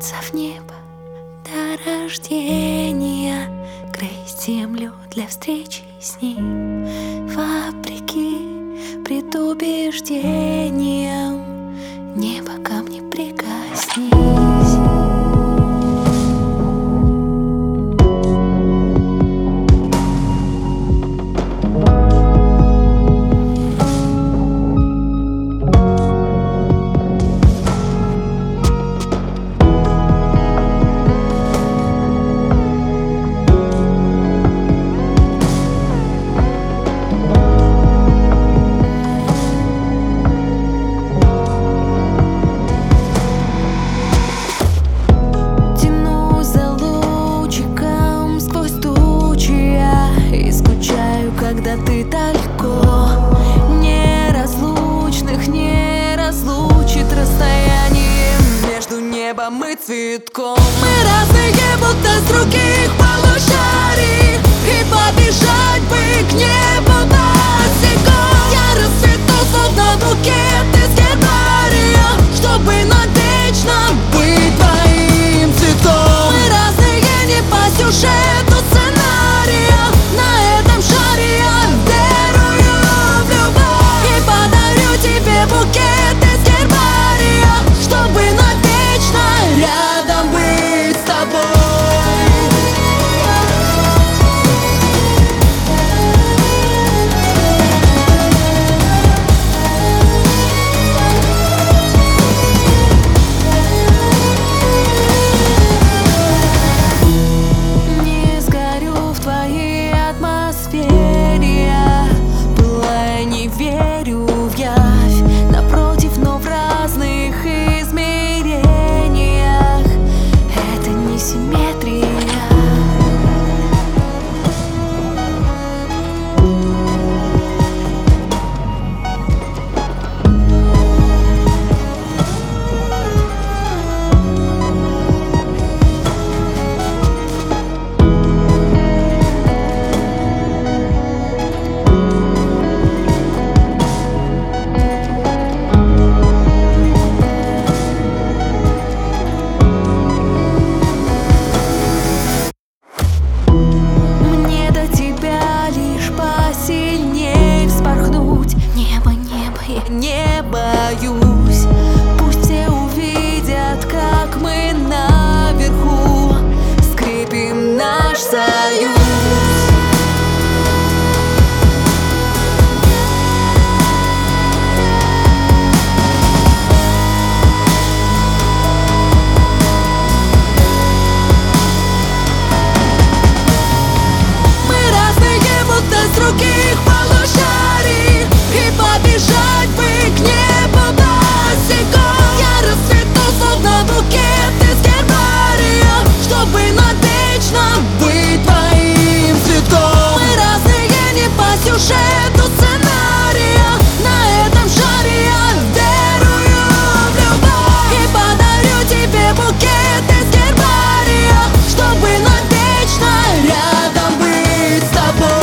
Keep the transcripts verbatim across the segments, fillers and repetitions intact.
Подняться в небо до рождения, грызть землю для встречи с ним, вопреки предубеждениям. Небо ко мне прикоснись. Когда ты далеко, неразлучных не разлучит расстояние между небом и цветком. Мы разные, будто с других полушарий, и побежать бы к небу босиком. Я расцвету, словно букет из гербария, чтобы навечно быть твоим цветком. Мы разные не по сюжету сценария, на этом шаре я верую в любовь и подарю тебе букет из гербария, чтобы навечно рядом быть с тобой. Не сгорю в твоей атмосфере, пылая, не верю в явь. Напротив, но в разных измерениях. Это не симметрия. Мне до тебя лишь посильней вспорхнуть. Небо, небо, я не боюсь. Пусть все увидят, как мы наверху скрепим наш союз. Других полушарий, и побежать бы к небу босиком. Я расцвету, словно букет из гербария, чтобы навечно быть твоим цветком. Мы разные не по сюжету сценария, на этом шаре я верую в любовь и подарю тебе букет из гербария, чтобы навечно рядом быть с тобой.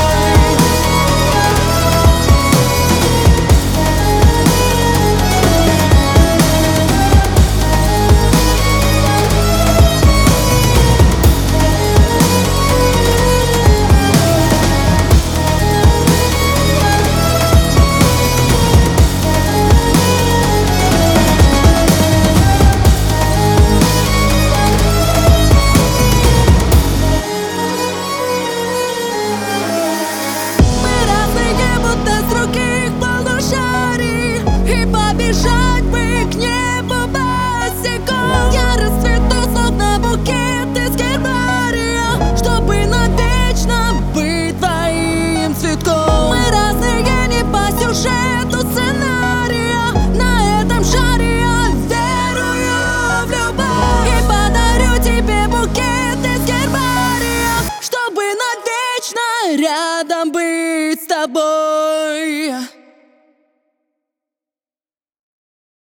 Побежать бы к небу босиком. Я расцвету, словно букет из гербария, чтобы навечно быть твоим цветком. Мы разные не по сюжету сценария, на этом шаре я верую в любовь и подарю тебе букет из гербария, чтобы навечно рядом быть с тобой.